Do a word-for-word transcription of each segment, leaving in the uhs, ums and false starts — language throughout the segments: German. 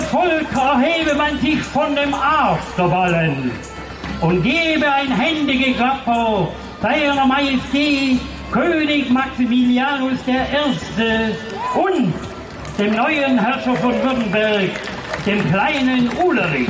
Volk erhebe man sich von dem Afterballen und gebe ein Händegeklapper seiner Majestät König Maximilianus der Erste und dem neuen Herrscher von Württemberg, dem kleinen Ulrich.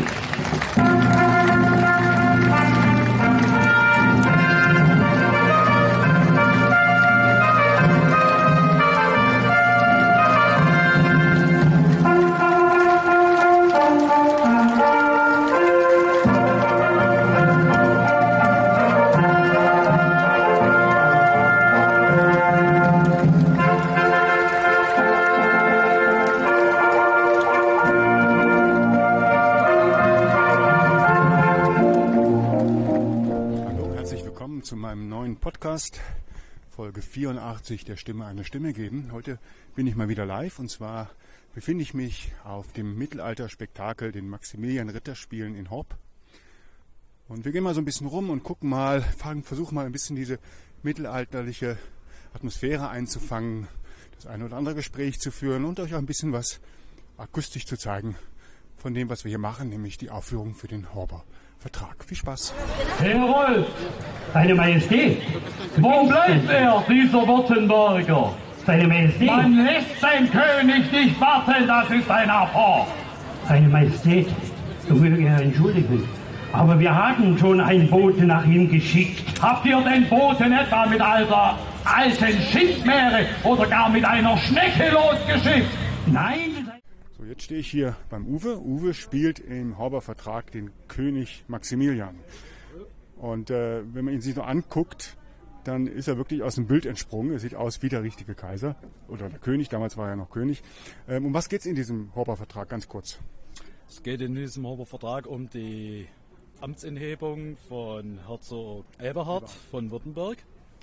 Zu meinem neuen Podcast, Folge vierundachtzig, der Stimme eine Stimme geben. Heute bin ich mal wieder live und zwar befinde ich mich auf dem Mittelalterspektakel, den Maximilian-Ritterspielen in Horb. Und wir gehen mal so ein bisschen rum und gucken mal, versuchen mal ein bisschen diese mittelalterliche Atmosphäre einzufangen, das eine oder andere Gespräch zu führen und euch auch ein bisschen was akustisch zu zeigen von dem, was wir hier machen, nämlich die Aufführung für den Horber Vertrag. Viel Spaß. Herr Rolf, Seine Majestät, wo bleibt er, dieser Württemberger? Seine Majestät. Man lässt den König nicht warten, das ist ein Affront. Seine Majestät, so möge er entschuldigen, aber wir hatten schon einen Boten nach ihm geschickt. Habt ihr den Boten etwa mit alter, alten Schiffmeere oder gar mit einer Schnecke losgeschickt? Nein. So, jetzt stehe ich hier beim Uwe. Uwe spielt im Horber Vertrag den König Maximilian. Und äh, wenn man ihn sich so anguckt, dann ist er wirklich aus dem Bild entsprungen. Er sieht aus wie der richtige Kaiser oder der König, damals war er noch König. Ähm, um was geht es in diesem Horber Vertrag, ganz kurz? Es geht in diesem Horber Vertrag um die Amtsenthebung von Herzog Eberhard von Württemberg,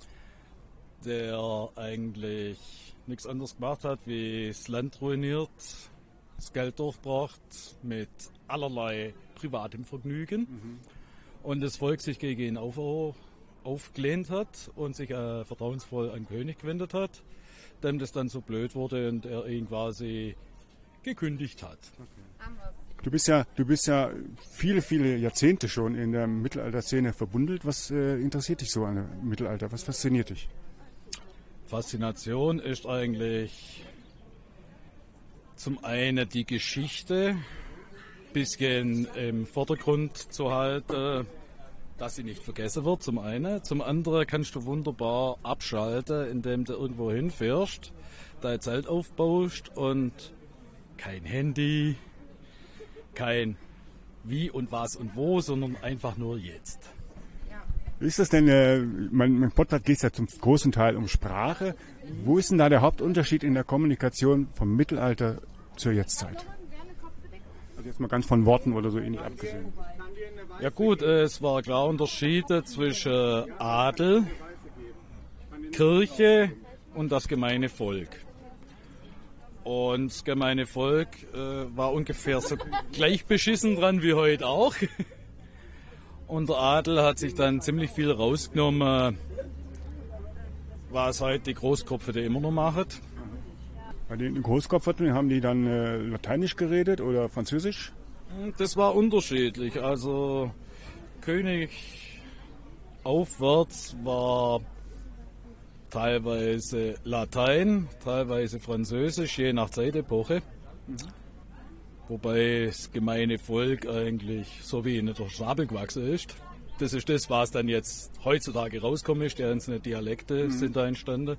der eigentlich nichts anderes gemacht hat, wie das Land ruiniert, das Geld durchbracht mit allerlei privatem Vergnügen mhm. und das Volk sich gegen ihn auf, aufgelehnt hat und sich äh, vertrauensvoll an den König gewendet hat, dem das dann so blöd wurde und er ihn quasi gekündigt hat. Okay. Du bist ja, du bist ja viele, viele Jahrzehnte schon in der Mittelalterszene verbundelt. Was äh, interessiert dich so an dem Mittelalter? Was fasziniert dich? Faszination ist eigentlich zum einen die Geschichte ein bisschen im Vordergrund zu halten, dass sie nicht vergessen wird, zum einen. Zum anderen kannst du wunderbar abschalten, indem du irgendwo hinfährst, dein Zelt aufbaust und kein Handy, kein wie und was und wo, sondern einfach nur jetzt. Wie ist das denn, äh, mein, mein Podcast geht ja zum großen Teil um Sprache. Wo ist denn da der Hauptunterschied in der Kommunikation vom Mittelalter zur Jetztzeit? Also jetzt mal ganz von Worten oder so ähnlich abgesehen. Ja gut, es war klar Unterschiede zwischen Adel, Kirche und das gemeine Volk. Und das gemeine Volk äh, war ungefähr so gleich beschissen dran wie heute auch. Und der Adel hat sich dann ziemlich viel rausgenommen, was heute die Großkopferte immer noch machen. Bei den Großkopferten haben die dann äh, Lateinisch geredet oder Französisch? Das war unterschiedlich. Also König aufwärts war teilweise Latein, teilweise Französisch, je nach Zeitepoche. Mhm. Wobei das gemeine Volk eigentlich so wie in der Schnabel gewachsen ist. Das ist das, was dann jetzt heutzutage rauskommt, ist, die einzelnen Dialekte mhm. sind da entstanden.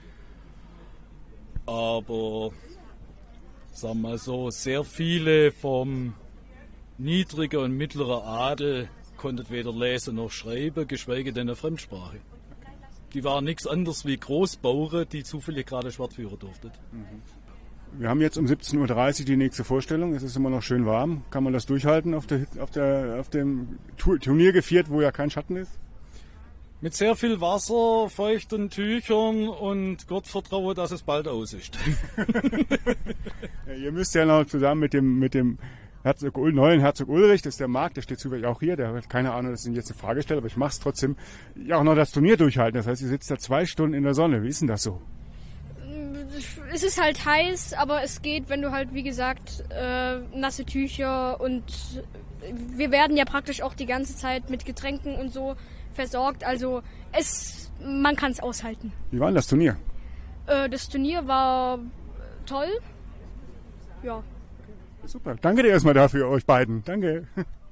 Aber, sagen wir mal so, sehr viele vom niedrigen und mittleren Adel konnten weder lesen noch schreiben, geschweige denn eine Fremdsprache. Die waren nichts anderes wie Großbauern, die zufällig gerade Schwert führen durften. Mhm. Wir haben jetzt um siebzehn Uhr dreißig die nächste Vorstellung. Es ist immer noch schön warm. Kann man das durchhalten auf, der, auf, der, auf dem Turnier geviert, wo ja kein Schatten ist? Mit sehr viel Wasser, feuchten Tüchern und Gott vertraue, dass es bald aus ist. Ja, ihr müsst ja noch zusammen mit dem, mit dem Herzog, neuen Herzog Ulrich, das ist der Marc, der steht zufällig auch hier, der hat keine Ahnung, dass ich jetzt eine Frage stelle, aber ich mache es trotzdem, ja auch noch das Turnier durchhalten. Das heißt, ihr sitzt da zwei Stunden in der Sonne. Wie ist denn das so? es ist halt heiß, aber es geht, wenn du halt, wie gesagt, äh, nasse Tücher und wir werden ja praktisch auch die ganze Zeit mit Getränken und so versorgt. Also es, man kann es aushalten. Wie war denn das Turnier? Äh, das Turnier war toll. Ja. Super. Danke dir erstmal dafür, euch beiden. Danke.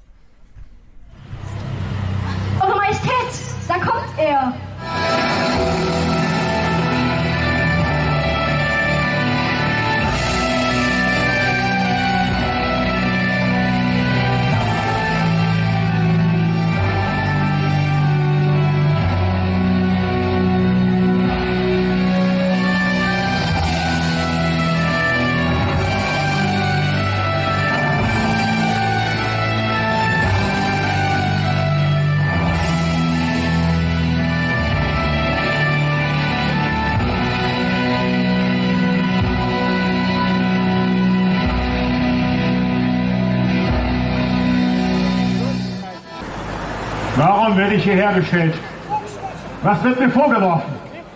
Eure Majestät, da kommt er. Warum werde ich hierher gestellt? Was wird mir vorgeworfen?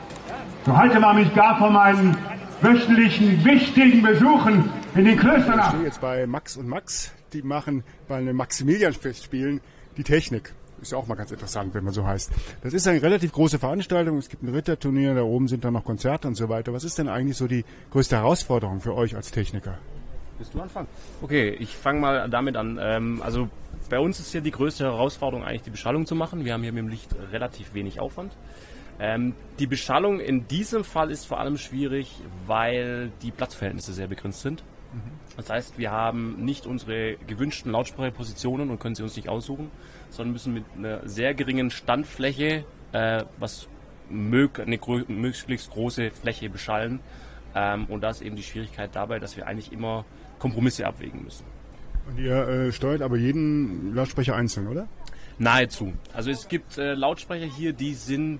So halte man mich gar von meinen wöchentlichen, wichtigen Besuchen in den Klöstern ab. Ich stehe jetzt bei Max und Max. Die machen bei einem Maximiliansfestspielen die Technik. Ist ja auch mal ganz interessant, wenn man so heißt. Das ist eine relativ große Veranstaltung. Es gibt ein Ritterturnier, da oben sind dann noch Konzerte und so weiter. Was ist denn eigentlich so die größte Herausforderung für euch als Techniker? Willst du anfangen? Okay, ich fange mal damit an. Ähm, also bei uns ist hier die größte Herausforderung eigentlich die Beschallung zu machen. Wir haben hier mit dem Licht relativ wenig Aufwand. Ähm, die Beschallung in diesem Fall ist vor allem schwierig, weil die Platzverhältnisse sehr begrenzt sind. Mhm. Das heißt, wir haben nicht unsere gewünschten Lautsprecherpositionen und können sie uns nicht aussuchen, sondern müssen mit einer sehr geringen Standfläche, äh, was mög eine gro möglichst große Fläche beschallen. Ähm, und da ist eben die Schwierigkeit dabei, dass wir eigentlich immer Kompromisse abwägen müssen. Und ihr äh, steuert aber jeden Lautsprecher einzeln, oder? Nahezu. Also es gibt äh, Lautsprecher hier, die sind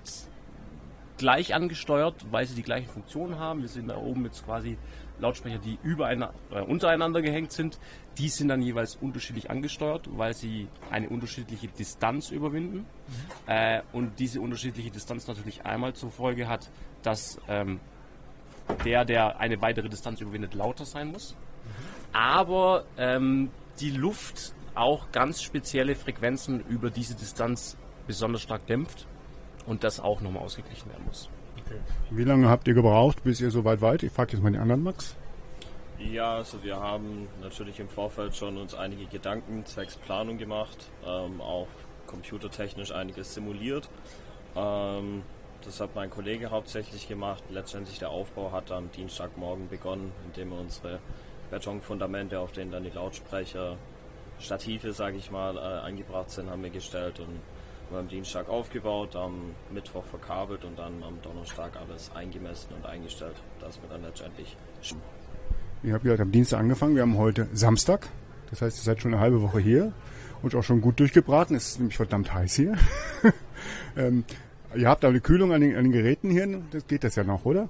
gleich angesteuert, weil sie die gleichen Funktionen haben. Wir sind da oben jetzt quasi Lautsprecher, die übereinander, äh, untereinander gehängt sind. Die sind dann jeweils unterschiedlich angesteuert, weil sie eine unterschiedliche Distanz überwinden. Mhm. Äh, und diese unterschiedliche Distanz natürlich einmal zur Folge hat, dass ähm, der, der eine weitere Distanz überwindet, lauter sein muss. Aber ähm, die Luft auch ganz spezielle Frequenzen über diese Distanz besonders stark dämpft und das auch nochmal ausgeglichen werden muss. Okay. Wie lange habt ihr gebraucht, bis ihr so weit wart? Ich frage jetzt mal den anderen Max. Ja, also wir haben natürlich im Vorfeld schon uns einige Gedanken zwecks Planung gemacht, ähm, auch computertechnisch einiges simuliert. Ähm, das hat mein Kollege hauptsächlich gemacht. Letztendlich der Aufbau hat am Dienstagmorgen begonnen, indem wir unsere Betonfundamente, auf denen dann die Lautsprecher, Stative, sage ich mal, äh, eingebracht sind, haben wir gestellt und wir haben am Dienstag aufgebaut, am Mittwoch verkabelt und dann am Donnerstag alles eingemessen und eingestellt, dass wir dann letztendlich... Ihr habt ja am Dienstag angefangen, wir haben heute Samstag, das heißt, ihr seid schon eine halbe Woche hier und auch schon gut durchgebraten, es ist nämlich verdammt heiß hier. ähm, ihr habt aber die Kühlung an den, an den Geräten hier, das geht das ja noch, oder?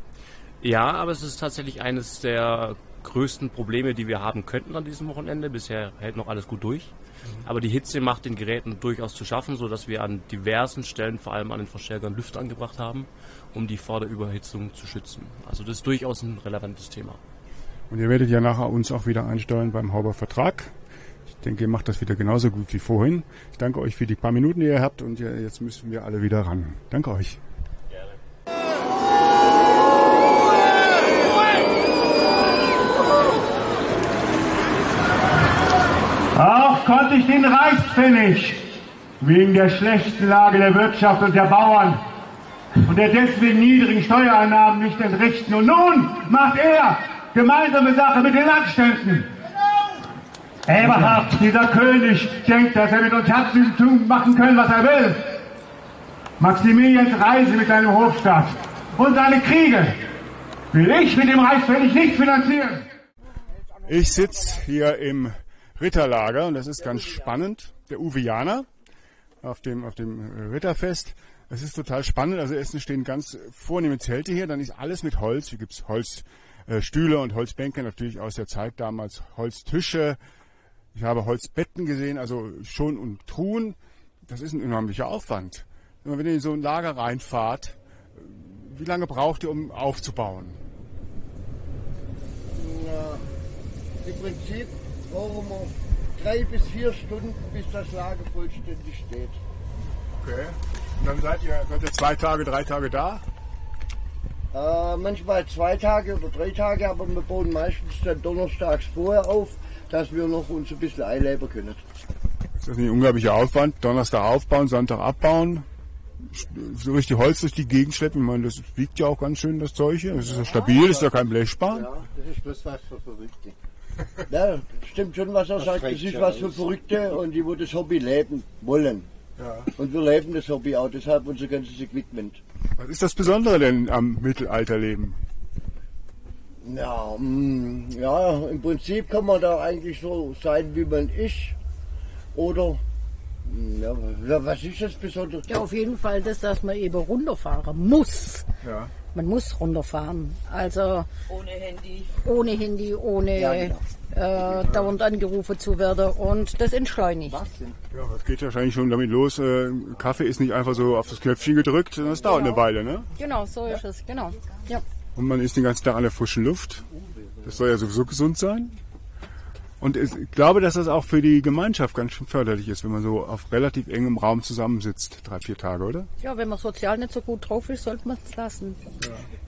Ja, aber es ist tatsächlich eines der größten Probleme, die wir haben könnten an diesem Wochenende. Bisher hält noch alles gut durch. Aber die Hitze macht den Geräten durchaus zu schaffen, sodass wir an diversen Stellen, vor allem an den Verstärkern, Lüfter angebracht haben, um die vor der Überhitzung zu schützen. Also das ist durchaus ein relevantes Thema. Und ihr werdet ja nachher uns auch wieder einsteuern beim Hauber-Vertrag. Ich denke, ihr macht das wieder genauso gut wie vorhin. Ich danke euch für die paar Minuten, die ihr habt und jetzt müssen wir alle wieder ran. Danke euch. Auch konnte ich den Reichspfennig wegen der schlechten Lage der Wirtschaft und der Bauern und der deswegen niedrigen Steuereinnahmen nicht entrichten. Und nun macht er gemeinsame Sache mit den Landständen. Eberhard, dieser König, denkt, dass er mit uns Herzogtum machen können, was er will. Maximilians Reise mit seinem Hofstaat und seine Kriege will ich mit dem Reichspfennig nicht finanzieren. Ich sitze hier im Ritterlager und das ist ganz spannend. Der Uweaner auf dem, auf dem Ritterfest. Das ist total spannend. Also erstens stehen ganz vornehme Zelte hier, dann ist alles mit Holz. Hier gibt es Holzstühle und Holzbänke, natürlich aus der Zeit damals Holztische. Ich habe Holzbetten gesehen, also schon und Truhen. Das ist ein unheimlicher Aufwand. Wenn ihr in so ein Lager reinfahrt, wie lange braucht ihr, um aufzubauen? Im Prinzip brauchen wir drei bis vier Stunden, bis das Lager vollständig steht. Okay. Und dann seid ihr, seid ihr zwei Tage, drei Tage da? Äh, manchmal zwei Tage oder drei Tage, aber wir bauen meistens dann donnerstags vorher auf, dass wir noch uns ein bisschen einleben können. Ist das nicht ein unglaublicher Aufwand? Donnerstag aufbauen, Sonntag abbauen, so richtig Holz durch die Gegend schleppen. Ich meine, das wiegt ja auch ganz schön, das Zeug hier. Das ist ja stabil, das ist ja kein Blechspan. Ja, das ist bloß was für Verrückte. Ja, stimmt schon, was er sagt. Das ist was für Verrückte und die, wo das Hobby leben wollen. Ja. Und wir leben das Hobby auch, deshalb unser ganzes Equipment. Was ist das Besondere denn am Mittelalterleben? Ja, mh, ja, im Prinzip kann man da eigentlich so sein, wie man ist. Oder, ja, was ist das Besondere? Ja, auf jeden Fall das, dass man eben runterfahren muss. Ja. Man muss runterfahren. Also ohne Handy. Ohne Handy, ohne Ja, genau. äh, dauernd angerufen zu werden. Und das entschleunigt. Ja, das geht wahrscheinlich schon damit los. Äh, Kaffee ist nicht einfach so auf das Knöpfchen gedrückt, sondern es dauert eine Weile, ne? Genau, so ist es. Genau. Ja. Und man ist den ganzen Tag an der frischen Luft. Das soll ja sowieso gesund sein. Und ich glaube, dass das auch für die Gemeinschaft ganz schön förderlich ist, wenn man so auf relativ engem Raum zusammensitzt, drei, vier Tage, oder? Ja, wenn man sozial nicht so gut drauf ist, sollte man es lassen. Ja.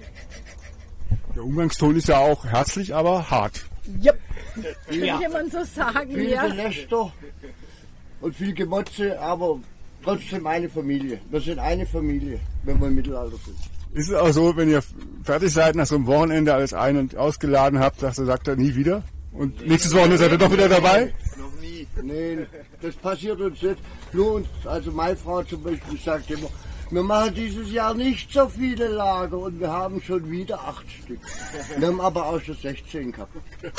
Der Umgangston ist ja auch herzlich, aber hart. Yep. Ja. Könnte man so sagen, Viel ja. Gelächter und viel Gemotze, aber trotzdem eine Familie. Wir sind eine Familie, wenn wir im Mittelalter sind. Ist es auch so, wenn ihr fertig seid nach so einem Wochenende, alles ein- und ausgeladen habt, sagt er, sagt er nie wieder? Und nächstes Wochenende seid ihr doch wieder dabei? Noch nie. Nein, das passiert uns nicht. Nur uns, also meine Frau zum Beispiel sagt immer, wir machen dieses Jahr nicht so viele Lager und wir haben schon wieder acht Stück. Wir haben aber auch schon sechzehn gehabt.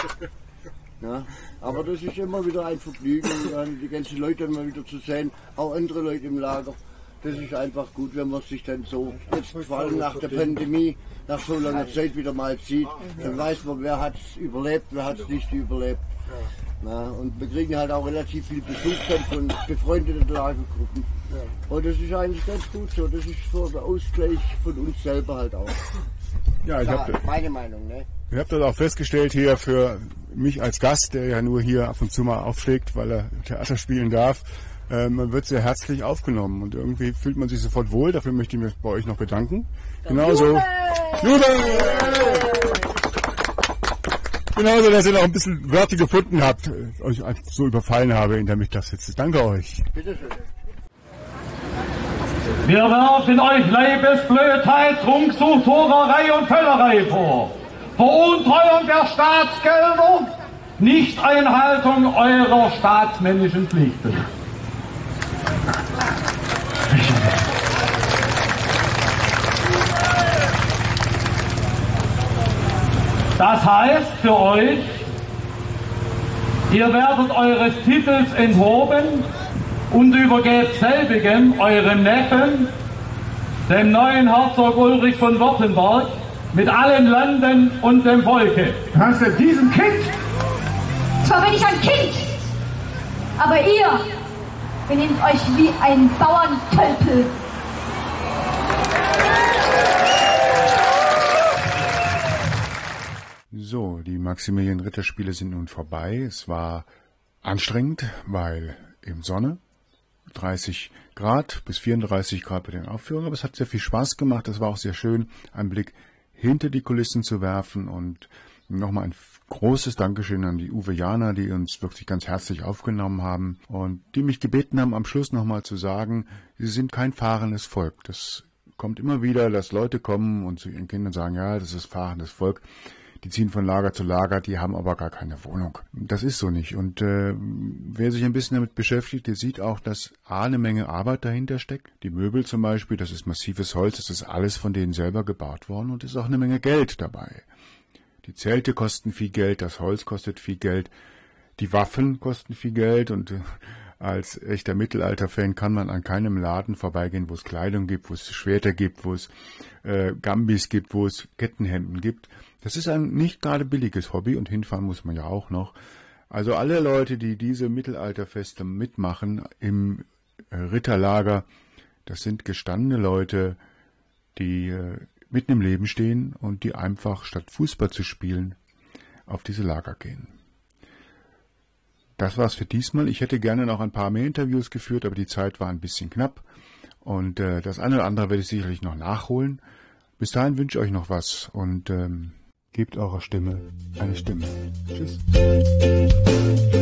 Ja, aber das ist immer wieder ein Vergnügen, die ganzen Leute dann mal wieder zu sehen, auch andere Leute im Lager. Das ist einfach gut, wenn man sich dann so, jetzt vor allem nach der Pandemie, nach so langer Zeit wieder mal sieht, dann weiß man, wer hat es überlebt, wer hat es nicht überlebt. Ja, und wir kriegen halt auch relativ viel Besuch dann von befreundeten Lagergruppen. Und das ist eigentlich ganz gut so, das ist so der Ausgleich von uns selber halt auch. Ja, ich Ja, habe meine Meinung, ne? ich hab das auch festgestellt hier für mich als Gast, der ja nur hier ab und zu mal aufschlägt, weil er Theater spielen darf. Äh, man wird sehr herzlich aufgenommen und irgendwie fühlt man sich sofort wohl. Dafür möchte ich mich bei euch noch bedanken. Genauso. Jubel! Genauso, dass ihr noch ein bisschen Wörter gefunden habt, äh, euch so überfallen habe in der Mittagssitze. Danke euch. Bitteschön. Wir werfen euch Leibesblödheit, Trunksucht, Hurerei und Völlerei vor. Veruntreuung der Staatsgelder, Nichteinhaltung eurer staatsmännischen Pflichten. Das heißt für euch, ihr werdet eures Titels enthoben und übergebt selbigen eurem Neffen, dem neuen Herzog Ulrich von Württemberg, mit allen Landen und dem Volke. Kannst du diesem Kind? Zwar bin ich ein Kind, aber ihr benehmt euch wie ein Bauerntölpel. So, die Maximilian-Ritterspiele sind nun vorbei. Es war anstrengend, weil eben Sonne, dreißig Grad bis vierunddreißig Grad bei den Aufführungen, aber es hat sehr viel Spaß gemacht. Es war auch sehr schön, einen Blick hinter die Kulissen zu werfen und nochmal ein großes Dankeschön an die Uweaner, die uns wirklich ganz herzlich aufgenommen haben und die mich gebeten haben, am Schluss nochmal zu sagen, sie sind kein fahrendes Volk. Das kommt immer wieder, dass Leute kommen und zu ihren Kindern sagen, ja, das ist fahrendes Volk. Die ziehen von Lager zu Lager, die haben aber gar keine Wohnung. Das ist so nicht. Und äh, wer sich ein bisschen damit beschäftigt, der sieht auch, dass A, eine Menge Arbeit dahinter steckt. Die Möbel zum Beispiel, das ist massives Holz, das ist alles von denen selber gebaut worden und es ist auch eine Menge Geld dabei. Die Zelte kosten viel Geld, das Holz kostet viel Geld, die Waffen kosten viel Geld und äh, als echter Mittelalter-Fan kann man an keinem Laden vorbeigehen, wo es Kleidung gibt, wo es Schwerter gibt, wo es äh, Gambis gibt, wo es Kettenhemden gibt. Das ist ein nicht gerade billiges Hobby und hinfahren muss man ja auch noch. Also alle Leute, die diese Mittelalterfeste mitmachen im äh, Ritterlager, das sind gestandene Leute, die äh, mitten im Leben stehen und die einfach statt Fußball zu spielen auf diese Lager gehen. Das war's für diesmal. Ich hätte gerne noch ein paar mehr Interviews geführt, aber die Zeit war ein bisschen knapp. Und äh, das eine oder andere werde ich sicherlich noch nachholen. Bis dahin wünsche ich euch noch was und ähm, gebt eurer Stimme eine Stimme. Tschüss.